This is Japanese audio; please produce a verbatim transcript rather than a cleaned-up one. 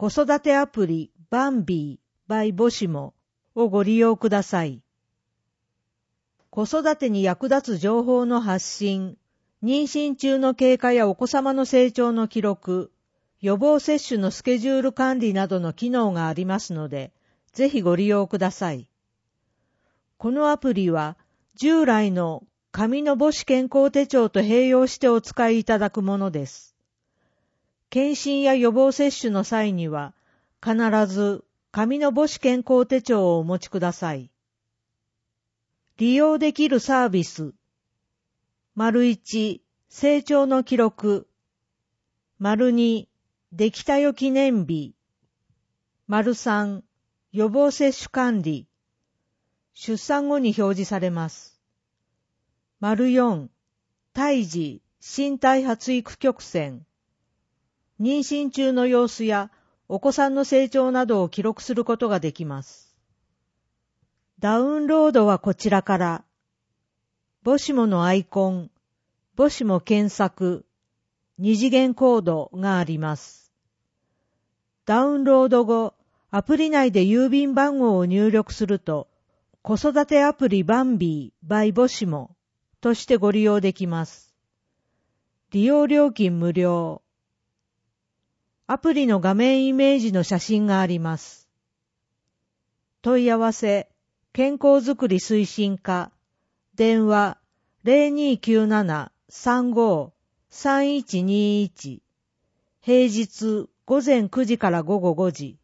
子育てアプリバンビー by ボシモをご利用ください。子育てに役立つ情報の発信、妊娠中の経過やお子様の成長の記録、予防接種のスケジュール管理などの機能がありますので、ぜひご利用ください。このアプリは従来の紙の母子健康手帳と併用してお使いいただくものです。検診や予防接種の際には必ず紙の母子健康手帳をお持ちください。利用できるサービス。丸いち、成長の記録。丸に、できたよ記念日。丸さん、予防接種管理。出産後に表示されます。丸よん、胎児、身体発育曲線。妊娠中の様子やお子さんの成長などを記録することができます。ダウンロードはこちらから。ボシモのアイコン、ボシモ検索、二次元コードがあります。ダウンロード後、アプリ内で郵便番号を入力すると、子育てアプリバンビー by ボシモとしてご利用できます。利用料金無料。アプリの画面イメージの写真があります。問い合わせ、健康づくり推進課、電話 ゼロにーきゅうなな さんご さんいちにいち、平日午前くじから午後ごじ。